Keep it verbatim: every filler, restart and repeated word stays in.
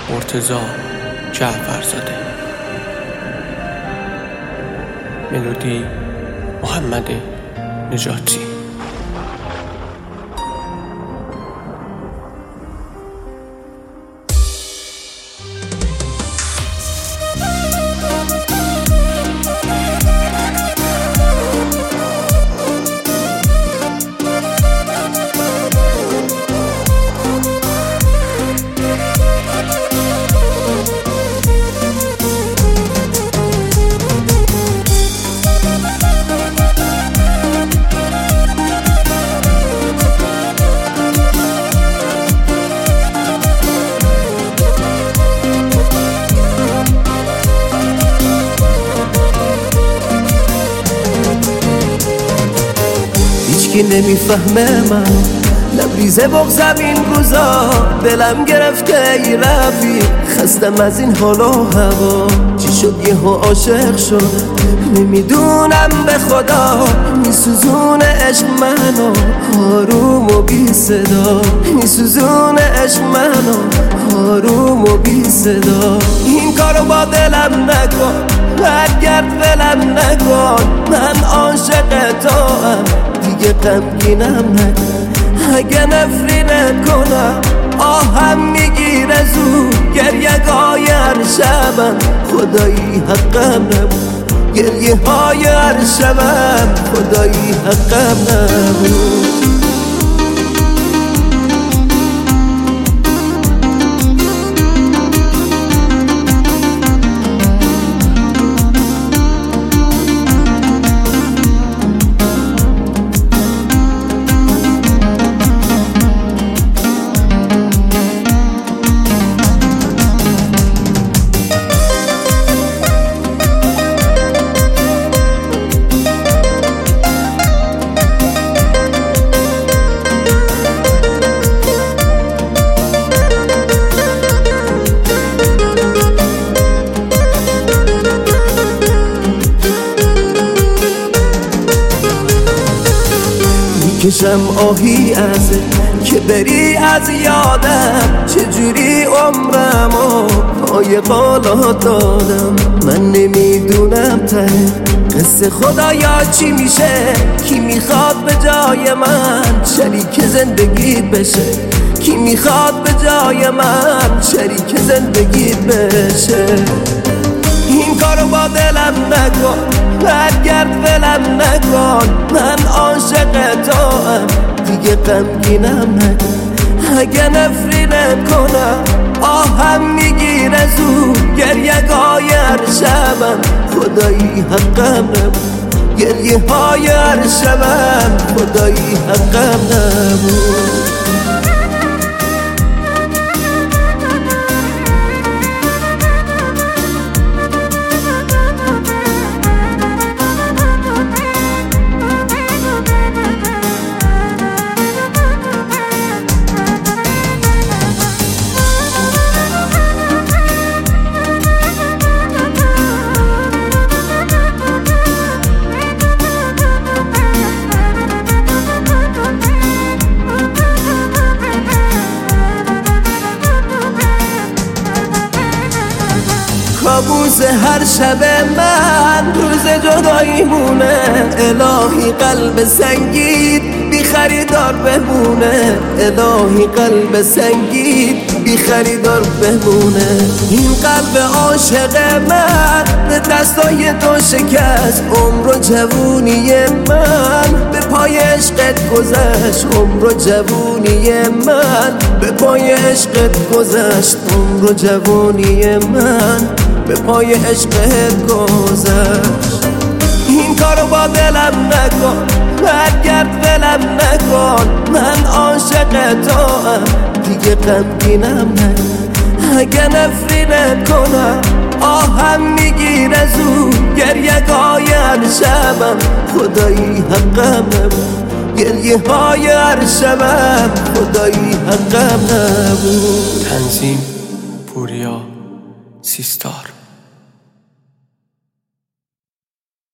مرتضی جعفرزاده. ملودی محمد نجاتی. هیچکی نمیفهمه من لبریزه بغزم این روزا، دلم گرفته ای رفیق، خستم از این حال و هوا. چی شد یهو عاشق شد نمیدونم به خدا، میسوزونه عشق منو آروم و بی صدا، میسوزونه عشق منو آروم و بی صدا. این کارو با دلم نکن، برگرد ولم نکن، من عاشق توام دیگه غمگینم نکن. اگه نفرینت کنم آهم میگیره زود، گریه های هر شبم خدایی حقم نبود، گریه های هر شبم خدایی حقم نبود. کشم آهی ازه که بری از یادم، چجوری عمرمو پای بالا دادم. من نمیدونم ته قصه خدایا چی میشه، کی میخواد به جای من شریک زندگیت بشه، کی میخواد به جای من شریک زندگیت بشه. این کارو با دلم نکن، برگرد ولم نکن، من عاشق توام دیگه غمگینم نکن. اگه نفرینت کنم آهم میگیره زود، گریه های هر شبم خدایی حقم نبود، گریه های هر شبم خدایی حقم نبود. کابوس هر شب من روز جداییمونه، الهی قلب سنگیت بی خریدار بمونه، الهی قلب سنگیت بی خریدار بمونه. این قلب عاشق من به دستای تو شکست، عمر و جوونی من به پای عشقت گذشت، عمر و جوونی من به پای عشقت گذشت، عمر و جوونی من به پای عشقت گذشت. این کارو با دلم نکن، برگرد ولم نکن، من عاشق توام دیگه غمگینم نکن. اگه نفرینت کنم آهم میگیره زود، گریه های هر شبم خدایی حقم نبود، گریه های هر شبم خدایی حقم نبود. تنظیم پوریا سیستار.